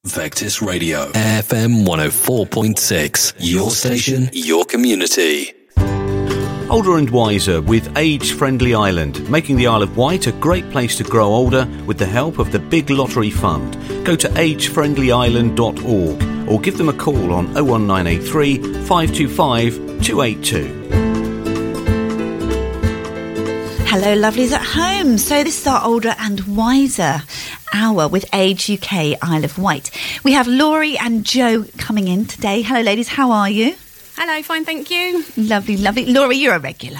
Vectis Radio, FM 104.6. Your station, your community. Older and Wiser with Age Friendly Ireland, making the Isle of Wight a great place to grow older with the help of the Big Lottery Fund. Go to agefriendlyisland.org or give them a call on 01983 525 282. Hello, lovelies at home. So this is our Older and Wiser hour with Age UK Isle of Wight. We have Laurie and Jo coming in today. Hello, ladies. How are you? Hello, fine, thank you. Lovely, lovely. Laurie, you're a regular.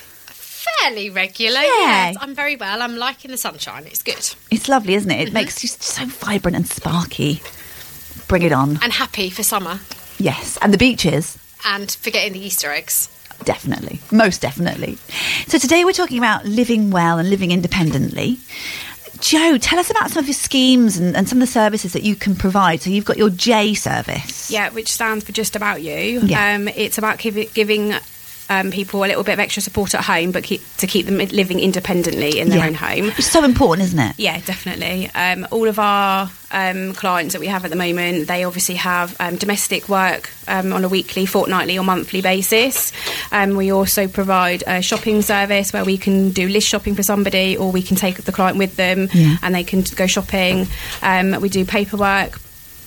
Fairly regular, yes. I'm very well. I'm liking the sunshine. It's good. It's lovely, isn't it? It makes you so vibrant and sparky. Bring it on. And happy for summer. Yes, and the beaches. And forgetting the Easter eggs. Definitely, most definitely. So today we're talking about living well and living independently. Jo, tell us about some of your schemes and some of the services that you can provide. So you've got your J service. Yeah, which stands for Just About You. Yeah. It's about giving people a little bit of extra support at home, but to keep them living independently in their own home. It's so important, isn't it? Yeah, definitely. All of our clients that we have at the moment, they obviously have domestic work on a weekly, fortnightly or monthly basis. We also provide a shopping service where we can do list shopping for somebody, or we can take the client with them and they can go shopping. We do paperwork,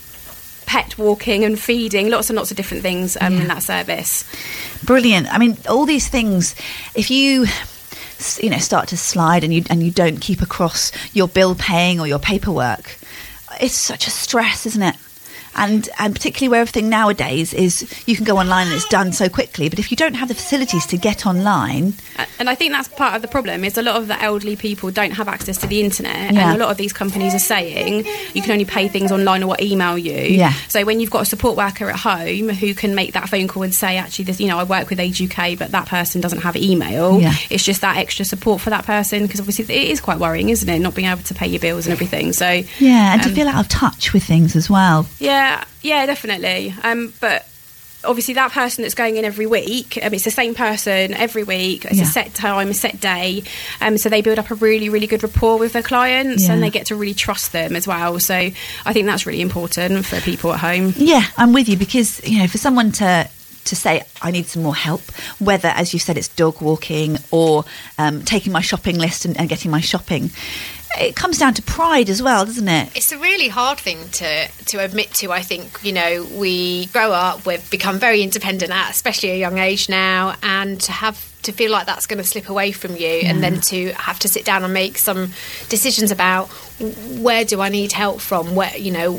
pet walking and feeding, lots and lots of different things in that service. Brilliant. I mean, all these things, if you start to slide and you don't keep across your bill paying or your paperwork, it's such a stress, isn't it? And particularly where everything nowadays is, you can go online and it's done so quickly, but if you don't have the facilities to get online... And I think that's part of the problem, is a lot of the elderly people don't have access to the internet, and a lot of these companies are saying you can only pay things online or email you. So when you've got a support worker at home who can make that phone call and say, actually, this, I work with Age UK, but that person doesn't have email, it's just that extra support for that person, because obviously it is quite worrying, isn't it, not being able to pay your bills and everything. So and to feel out of touch with things as well. Yeah, definitely. But obviously that person that's going in every week, it's the same person every week. It's a set time, a set day. So they build up a really, really good rapport with their clients and they get to really trust them as well. So I think that's really important for people at home. Yeah, I'm with you, because, for someone to say, I need some more help, whether, as you said, it's dog walking or taking my shopping list and getting my shopping, it comes down to pride as well, doesn't it? It's a really hard thing to admit to. I think, we grow up, we've become very independent at especially a young age now, and to feel like that's going to slip away from you and then to have to sit down and make some decisions about where do I need help from, where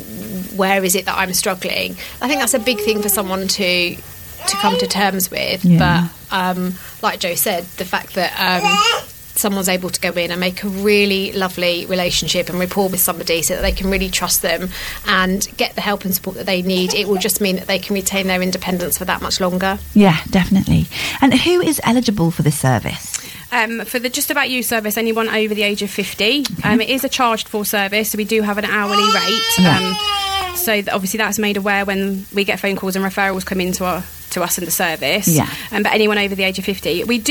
is it that I'm struggling. I think that's a big thing for someone to come to terms with. But like Jo said, the fact that someone's able to go in and make a really lovely relationship and rapport with somebody so that they can really trust them and get the help and support that they need, it will just mean that they can retain their independence for that much longer. Yeah, definitely. And who is eligible for this service? For the Just About You service, anyone over the age of 50. It is a charged for service, so we do have an hourly rate. So obviously that's made aware when we get phone calls and referrals come into us in the service. But anyone over the age of 50, we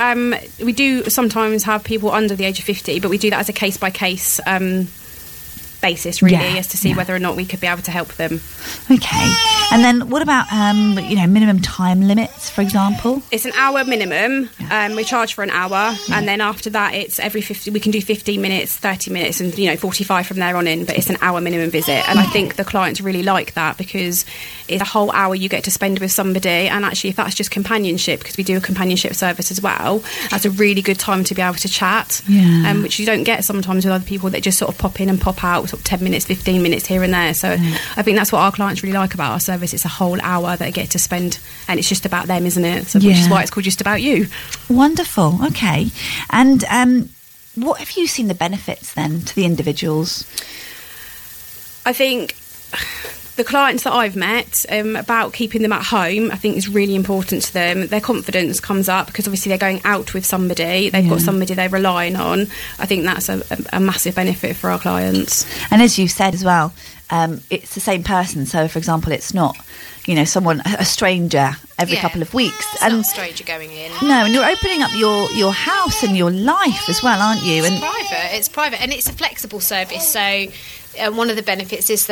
do sometimes have people under the age of 50, but we do that as a case by case basis, really, as to see whether or not we could be able to help them. Okay. And then what about minimum time limits, for example? It's an hour minimum. We charge for an hour, and then after that it's every 50. We can do 15 minutes, 30 minutes, and 45 from there on in, but it's an hour minimum visit. And I think the clients really like that, because it's a whole hour you get to spend with somebody, and actually if that's just companionship, because we do a companionship service as well, that's a really good time to be able to chat, which you don't get sometimes with other people that just sort of pop in and pop out, sort of 10 minutes, 15 minutes here and there. So I think that's what our clients really like about our service. It's a whole hour they get to spend, and it's just about them, isn't it? So which is why it's called Just About You. Wonderful. Okay. And what have you seen the benefits then to the individuals? I think the clients that I've met, about keeping them at home, I think is really important to them. Their confidence comes up because obviously they're going out with somebody. They've got somebody they're relying on. I think that's a massive benefit for our clients. And as you said as well, it's the same person. So, for example, it's not, someone, a stranger every couple of weeks. It's not a stranger going in. No, and you're opening up your house and your life as well, aren't you? It's private, and it's a flexible service. So one of the benefits is that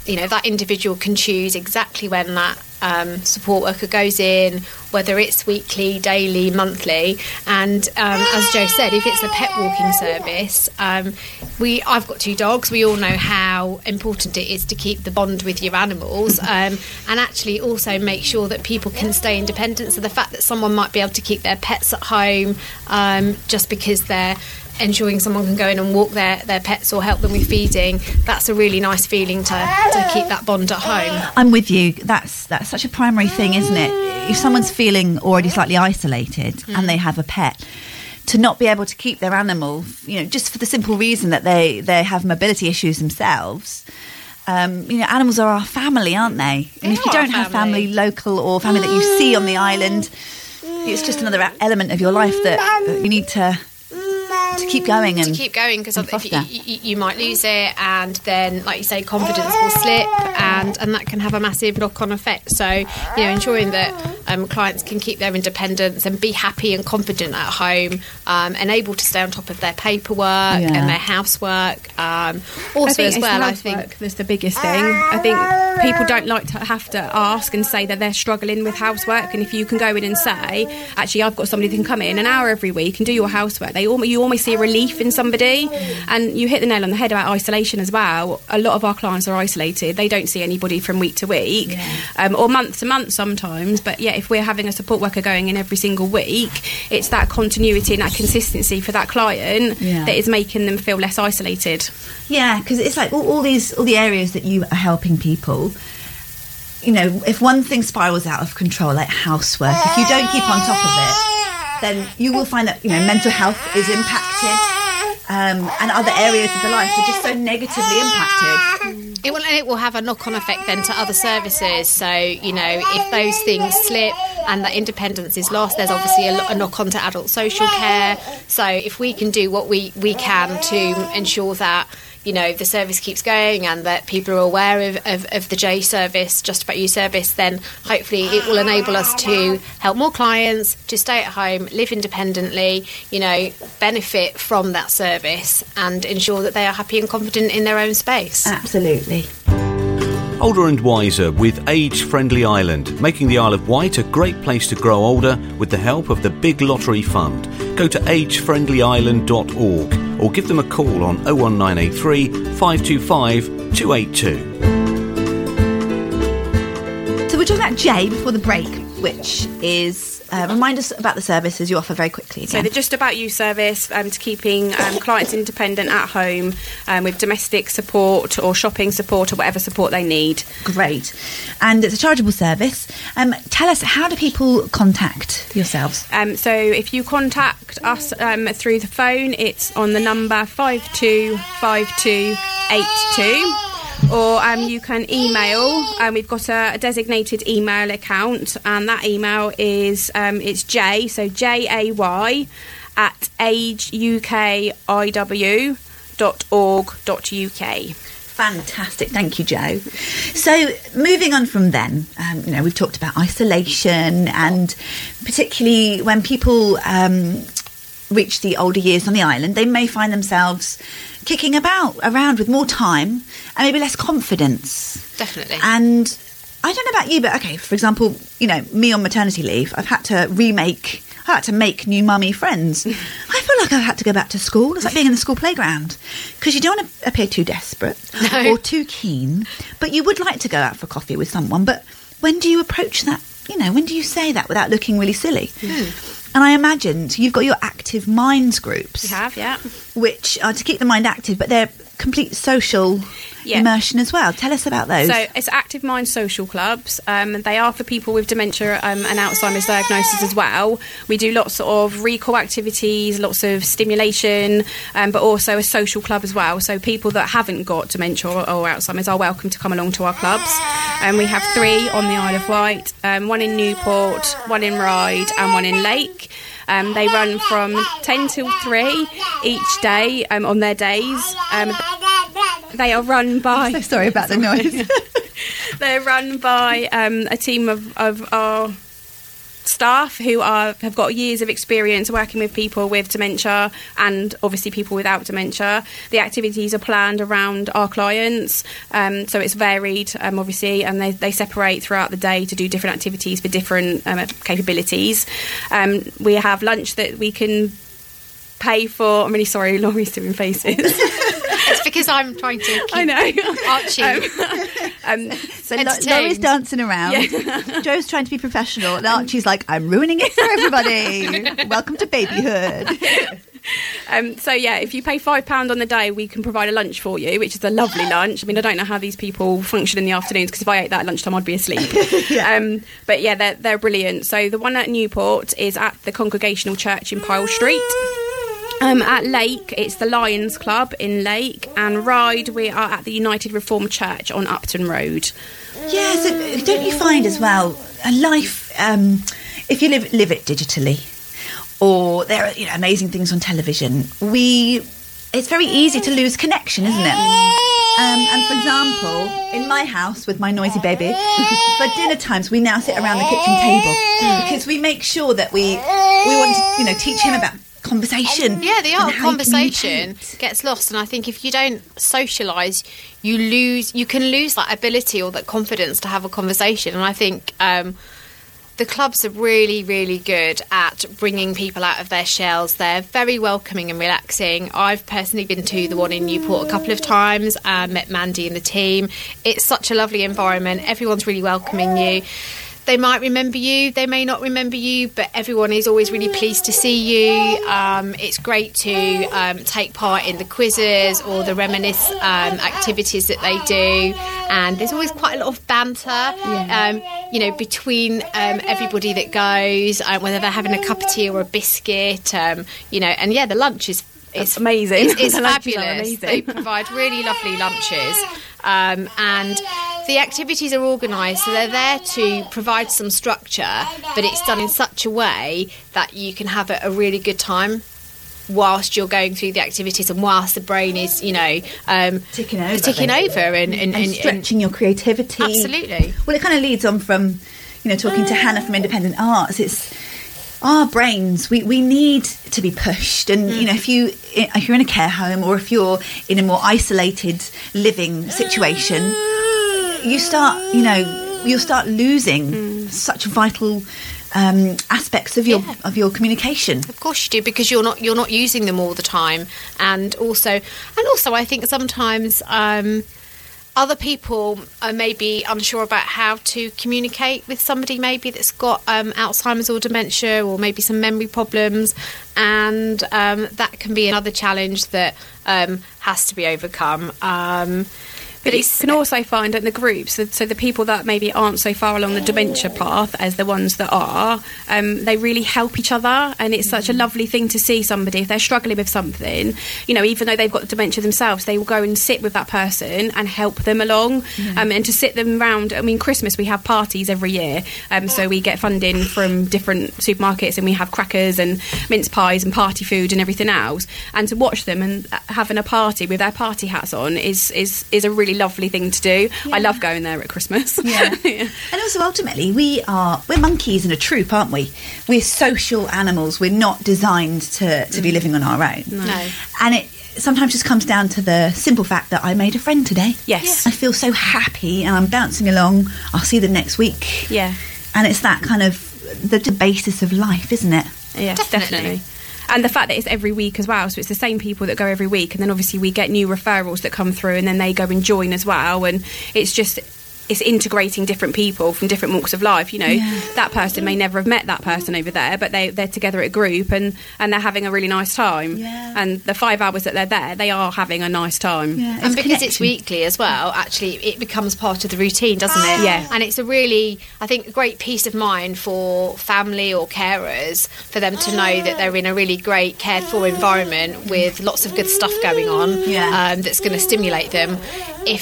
that individual can choose exactly when that support worker goes in, whether it's weekly, daily, monthly. And as Joe said, if it's a pet walking service, I've got 2 dogs. We all know how important it is to keep the bond with your animals, and actually also make sure that people can stay independent. So the fact that someone might be able to keep their pets at home just because they're ensuring someone can go in and walk their pets or help them with feeding, that's a really nice feeling to keep that bond at home. I'm with you. That's such a primary thing, isn't it? If someone's feeling already slightly isolated and they have a pet, to not be able to keep their animal, just for the simple reason that they have mobility issues themselves. Animals are our family, aren't they? And if you don't have family local or family that you see on the island, it's just another element of your life that you need to keep going because you might lose it, and then, like you say, confidence will slip, and that can have a massive knock-on effect. So ensuring that clients can keep their independence and be happy and confident at home, and able to stay on top of their paperwork and their housework. I think that's the biggest thing. I think people don't like to have to ask and say that they're struggling with housework, and if you can go in and say, actually, I've got somebody that can come in an hour every week and do your housework, you almost see a relief in somebody. And you hit the nail on the head about isolation as well. A lot of our clients are isolated. They don't see anybody from week to week, or month to month sometimes. But if we're having a support worker going in every single week, it's that continuity and that consistency for that client that is making them feel less isolated. Yeah, because it's like all the areas that you are helping people. If one thing spirals out of control, like housework, if you don't keep on top of it, then you will find that mental health is impacted, and other areas of the life are just so negatively impacted. It will have a knock-on effect then to other services. So if those things slip and that independence is lost, there's obviously a knock-on to adult social care. So if we can do what we can to ensure that the service keeps going and that people are aware of the J service, Just About You service, then hopefully it will enable us to help more clients to stay at home, live independently, benefit from that service and ensure that they are happy and confident in their own space. Absolutely. Older and wiser with Age Friendly Island, making the Isle of Wight a great place to grow older with the help of the Big Lottery Fund. Go to agefriendlyisland.org or give them a call on 01983 525 282. So we're talking about Jay before the break, which is... remind us about the services you offer very quickly again. So the Just About You service, to keeping clients independent at home with domestic support or shopping support or whatever support they need. Great. And it's a chargeable service. Tell us, how do people contact yourselves? So if you contact us through the phone, it's on the number 525282. Or you can email. We've got a designated email account, and that email is it's Jay, so JAY at ageukiw.org.uk. Fantastic, thank you, Joe. So moving on from then, we've talked about isolation, and particularly when people reach the older years on the island, they may find themselves kicking around with more time and maybe less confidence. Definitely. And I don't know about you, but okay, for example, me on maternity leave, I've had to make new mummy friends. I feel like I've had to go back to school. It's like being in the school playground, because you don't want to appear too desperate or too keen, but you would like to go out for coffee with someone. But when do you approach that? When do you say that without looking really silly? And I imagine, so you've got your active minds groups. We have, yeah. Which are to keep the mind active, but they're complete social immersion as well. Tell us about those. So it's Active Mind Social Clubs. They are for people with dementia and Alzheimer's diagnosis as well. We do lots of recall activities, lots of stimulation, but also a social club as well. So people that haven't got dementia or Alzheimer's are welcome to come along to our clubs. We have 3 on the Isle of Wight, one in Newport, one in Ryde and one in Lake. They run from 10 till 3 each day on their days. They are run by... I'm so sorry about the noise. They're run by a team of our staff who have got years of experience working with people with dementia and obviously people without dementia. The activities are planned around our clients, so it's varied, obviously, and they separate throughout the day to do different activities for different capabilities. We have lunch that we can pay for. I'm really sorry, Laurie's doing faces. It's because I'm trying to keep I know. Archie. So Laurie's dancing around. Yeah. Joe's trying to be professional, and Archie's like, I'm ruining it for everybody. Welcome to babyhood. So yeah, if you pay £5 on the day, we can provide a lunch for you, which is a lovely lunch. I mean, I don't know how these people function in the afternoons, because if I ate that at lunchtime, I'd be asleep. Yeah. But yeah, they're brilliant. So the one at Newport is at the Congregational Church in Pyle Street. At Lake, it's the Lions Club in Lake, and Ryde, we are at the United Reformed Church on Upton Road. Yeah, so don't you find as well, a life, if you live it digitally, or there are amazing things on television, it's very easy to lose connection, isn't it? And for example, in my house with my noisy baby, for dinner times we now sit around the kitchen table because we make sure that we want to teach him about conversation. Yeah, the art of conversation gets lost, and I think if you don't socialise, you can lose that ability or that confidence to have a conversation. And I think the clubs are really, really good at bringing people out of their shells. They're very welcoming and relaxing. I've personally been to the one in Newport a couple of times and met Mandy and the team. It's such a lovely environment. Everyone's really welcoming you. They might remember you, they may not remember you, but everyone is always really pleased to see you. It's great to take part in the quizzes or the reminisce activities that they do. And there's always quite a lot of banter, between everybody that goes, whether they're having a cup of tea or a biscuit, and the lunch is amazing. It's fabulous. They provide really lovely lunches. And the activities are organised, so they're there to provide some structure, but it's done in such a way that you can have a really good time whilst you're going through the activities and whilst the brain is, ticking over and stretching your creativity. Absolutely. Well, it kind of leads on from, talking to Hannah from Independent Arts. It's our brains, we need to be pushed, and if you're in a care home or if you're in a more isolated living situation, you'll start losing such vital aspects of your communication. Of course you do, because you're not using them all the time, and also I think sometimes other people are maybe unsure about how to communicate with somebody maybe that's got Alzheimer's or dementia, or maybe some memory problems, and that can be another challenge that has to be overcome. But you can also find in the groups, so the people that maybe aren't so far along the dementia path as the ones that are, they really help each other, and it's such a lovely thing to see somebody, if they're struggling with something, even though they've got dementia themselves, they will go and sit with that person and help them along, and to sit them round. I mean, Christmas, we have parties every year, so we get funding from different supermarkets, and we have crackers and mince pies and party food and everything else, and to watch them and having a party with their party hats on is a really lovely thing to do. I love going there at Christmas. And also ultimately we're monkeys in a troop, aren't we? We're social animals. We're not designed to be living on our own. No. And it sometimes just comes down to the simple fact that I made a friend today. Yes. I feel so happy and I'm bouncing along. I'll see them next week. Yeah. And it's that kind of the basis of life, isn't it? Yeah, definitely. And the fact that it's every week as well, so it's the same people that go every week, and then obviously we get new referrals that come through, and then they go and join as well, and it's integrating different people from different walks of life. That person may never have met that person over there, but they're together at a group and they're having a really nice time. And the 5 hours that they're there, they are having a nice time. And because it's weekly as well, actually it becomes part of the routine, doesn't it? Yeah. And it's a really, I think, a great peace of mind for family or carers, for them to know that they're in a really great cared for environment with lots of good stuff going on, that's going to stimulate them. If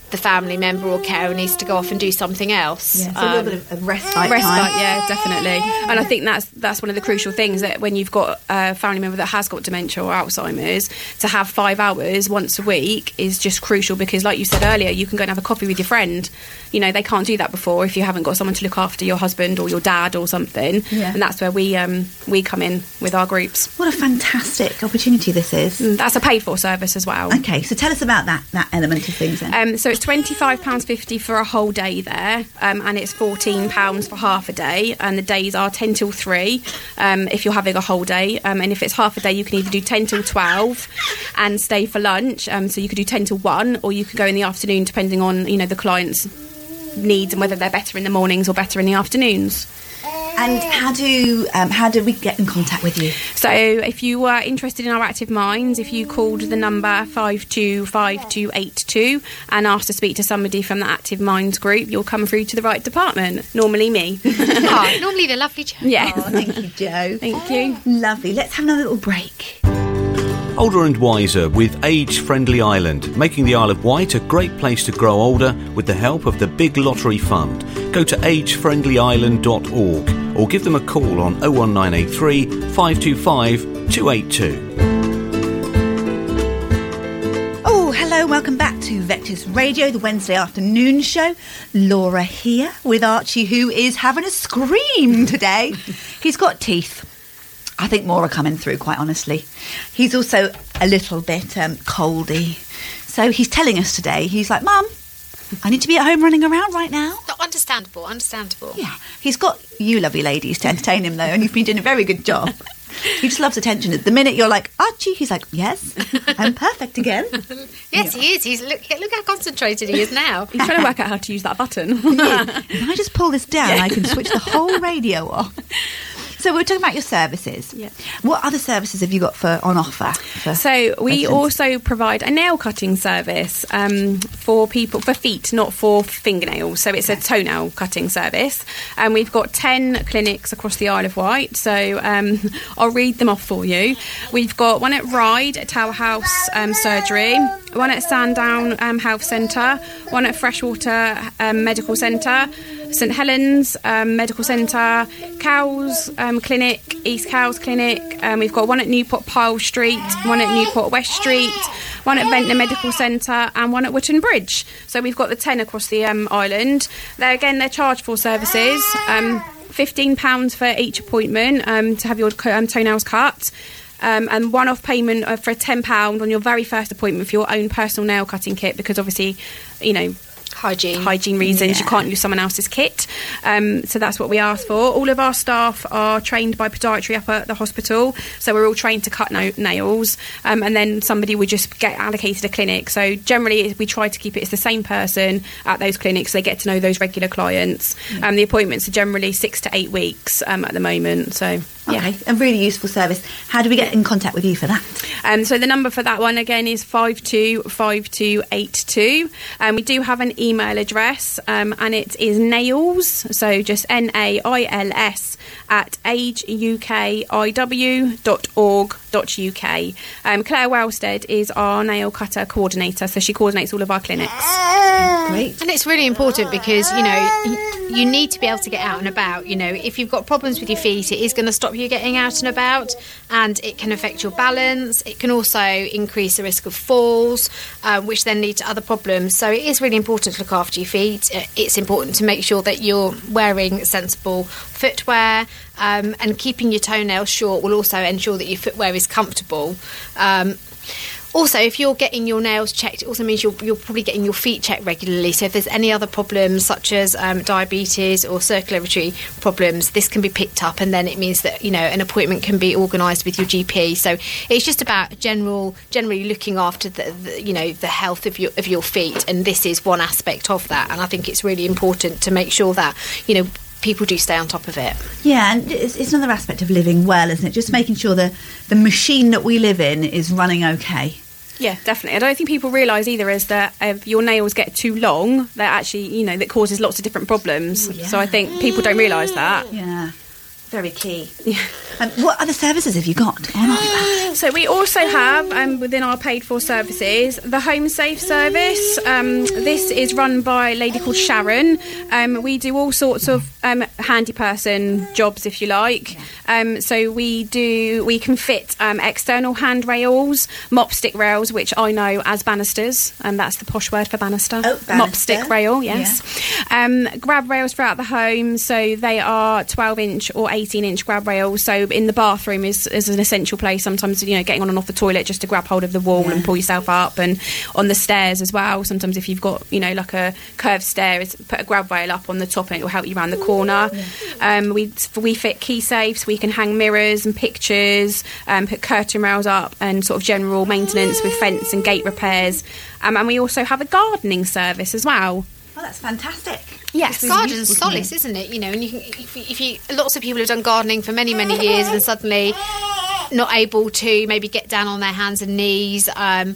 the family member or carer needs to go off and do something else. Yeah, so a little bit of respite time. Yeah, definitely. And I think that's one of the crucial things, that when you've got a family member that has got dementia or Alzheimer's, to have 5 hours once a week is just crucial, because like you said earlier, you can go and have a coffee with your friend. You know, they can't do that before if you haven't got someone to look after your husband or your dad or something. Yeah. And that's where we come in with our groups. What a fantastic opportunity this is. That's a paid for service as well. Okay, so tell us about that element of things then. So it's £25.50 for a whole day there, and it's £14 for half a day, and the days are 10 till 3 if you're having a whole day, and if it's half a day you can either do 10 till 12 and stay for lunch, so you could do 10 till 1, or you could go in the afternoon depending on, you know, the client's needs and whether they're better in the mornings or better in the afternoons. And how do we get in contact with you? So if you are interested in our Active Minds, if you called the number 525282 and asked to speak to somebody from the Active Minds group, you'll come through to the right department. Normally me. Normally the lovely Jo. Yeah. Oh, thank you, Jo. Thank you. Lovely. Let's have another little break. Older and wiser with Age Friendly Island, making the Isle of Wight a great place to grow older with the help of the Big Lottery Fund. Go to agefriendlyisland.org or give them a call on 01983 525 282. Oh, hello, welcome back to Vectis Radio, the Wednesday afternoon show. Laura here with Archie, who is having a scream today. He's got teeth. I think more are coming through, quite honestly. He's also a little bit coldy. So he's telling us today, he's like, Mum, I need to be at home running around right now. Understandable. Yeah. He's got you lovely ladies to entertain him, though, and you've been doing a very good job. He just loves attention. At the minute you're like, Archie, he's like, yes, I'm perfect again. Yes, he is. Look how concentrated he is now. He's trying to work out how to use that button. If I just pull this down, I can switch the whole radio off. So we're talking about your services. Yeah. What other services have you got on offer? So we also provide a nail cutting service for feet, not for fingernails. So it's a toenail cutting service. And we've got 10 clinics across the Isle of Wight. So I'll read them off for you. We've got one at Ryde at Tower House Surgery, one at Sandown Health Centre, one at Freshwater Medical Centre, St Helens Medical Centre, Cowes Clinic, East Cowes Clinic. We've got one at Newport Pyle Street, one at Newport West Street, one at Ventnor Medical Centre, and one at Wootton Bridge. So we've got the 10 across the island. They're charged for services. £15 for each appointment to have your toenails cut. And one-off payment for £10 on your very first appointment for your own personal nail cutting kit, because obviously, you know, hygiene reasons, you can't use someone else's kit. So that's what we ask for. All of our staff are trained by podiatry up at the hospital, so we're all trained to cut nails, and then somebody would just get allocated a clinic. So generally we try to keep it's the same person at those clinics, so they get to know those regular clients. The appointments are generally 6 to 8 weeks at the moment. So okay, a really useful service. How do we get in contact with you for that? So the number for that one again is 525282. We do have an email address, and it is nails, so just NAILS at ageukiw.org.uk. Claire Wellstead is our nail cutter coordinator, so she coordinates all of our clinics. Great. And it's really important because, you know, you need to be able to get out and about. You know, if you've got problems with your feet, it is going to stop you getting out and about, and it can affect your balance. It can also increase the risk of falls, which then lead to other problems. So it is really important to look after your feet. It's important to make sure that you're wearing sensible footwear, and keeping your toenails short will also ensure that your footwear is comfortable. Also, if you're getting your nails checked, it also means you're probably getting your feet checked regularly. So if there's any other problems such as diabetes or circulatory problems, this can be picked up, and then it means that, you know, an appointment can be organised with your GP. So it's just about generally looking after the health of your feet, and this is one aspect of that. And I think it's really important to make sure that, you know, people do stay on top of it. Yeah, and it's another aspect of living well, isn't it? Just making sure the machine that we live in is running okay. Yeah, definitely. I don't think people realise either is that if your nails get too long, that actually, you know, that causes lots of different problems. Yeah. So I think people don't realise that. Yeah. Very key. Yeah. What other services have you got on offer? So we also have, within our paid-for services, the Home Safe service. This is run by a lady called Sharon. We do all sorts of handy person jobs, if you like. So we can fit external handrails, mop stick rails, which I know as banisters, and that's the posh word for banister. Oh, banister. Mop stick rail, yes. Yeah. Grab rails throughout the home, so they are 12-inch or 18-inch grab rails. So in the bathroom is an essential place. Sometimes, getting on and off the toilet just to grab hold of the wall and pull yourself up, and on the stairs as well. Sometimes if you've got, like a curved stair, put a grab rail up on the top and it will help you around the corner. We fit key safes. We can hang mirrors and pictures, put curtain rails up, and sort of general maintenance with fence and gate repairs. And we also have a gardening service as well. Oh, that's fantastic. Yes, garden's solace, isn't it? And you can, if you lots of people have done gardening for many, many years and suddenly not able to maybe get down on their hands and knees, get down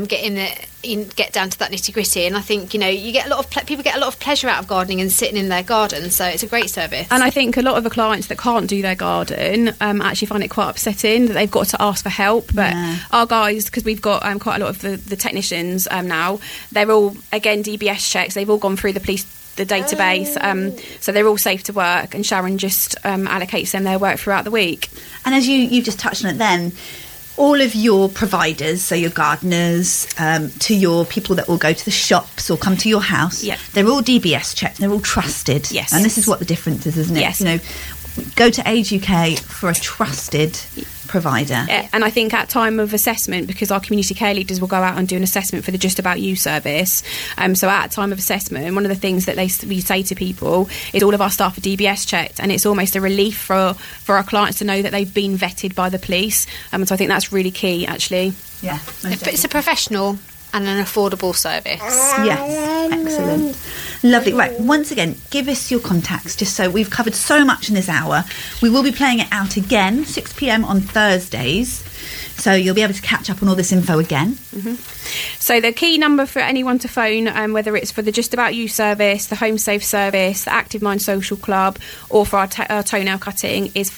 to that nitty gritty. And I think you get people get a lot of pleasure out of gardening and sitting in their garden. So it's a great service. And I think a lot of the clients that can't do their garden actually find it quite upsetting that they've got to ask for help. But our guys, because we've got quite a lot of the technicians now, they're all again DBS checks. They've all gone through the database, so they're all safe to work, and Sharon just allocates them their work throughout the week. And as you just touched on it then, all of your providers, so your gardeners, to your people that will go to the shops or come to your house, they're all DBS checked, they're all trusted. Yes. And this is what the difference is, isn't it? Yes. Go to Age UK for a trusted provider. Yeah, and I think at time of assessment, because our community care leaders will go out and do an assessment for the Just About You service, so at time of assessment, one of the things that we say to people is all of our staff are DBS checked, and it's almost a relief for our clients to know that they've been vetted by the police, so I think that's really key, actually. Yeah, it's a professional and an affordable service. Yes, excellent. Lovely. Right, once again, give us your contacts, just so we've covered so much in this hour. We will be playing it out again, 6 p.m. on Thursdays, so you'll be able to catch up on all this info again. Mm-hmm. So the key number for anyone to phone, whether it's for the Just About You service, the Home Safe service, the Active Mind Social Club, or for our toenail cutting, is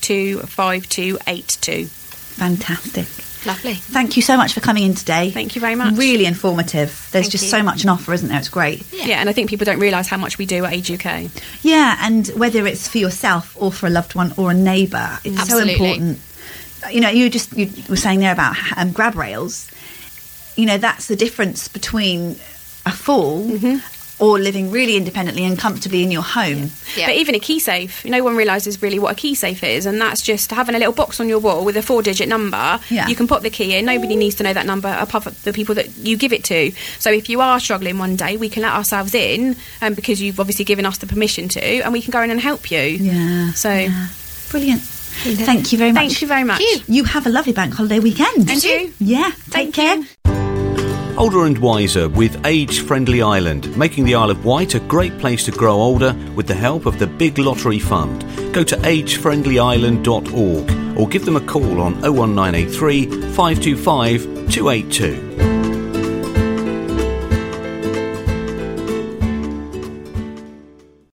525282. Fantastic. Lovely. Thank you so much for coming in today. Thank you very much. Really informative. There's just so much on offer, isn't there? It's great. Yeah, and I think people don't realise how much we do at Age UK. Yeah, and whether it's for yourself or for a loved one or a neighbour, it's so important. You were saying there about grab rails. That's the difference between a fall or living really independently and comfortably in your home. Yeah. But even a key safe, no one realises really what a key safe is, and that's just having a little box on your wall with a 4-digit number. Yeah. You can put the key in. Nobody needs to know that number apart from the people that you give it to. So if you are struggling one day, we can let ourselves in, because you've obviously given us the permission to, and we can go in and help you. Yeah. So brilliant. Thank you very much. Thank you very much. You have a lovely bank holiday weekend. And you. Yeah. Take care. Older and wiser with Age Friendly Ireland, making the Isle of Wight a great place to grow older with the help of the Big Lottery Fund. Go to agefriendlyisland.org or give them a call on 01983 525 282.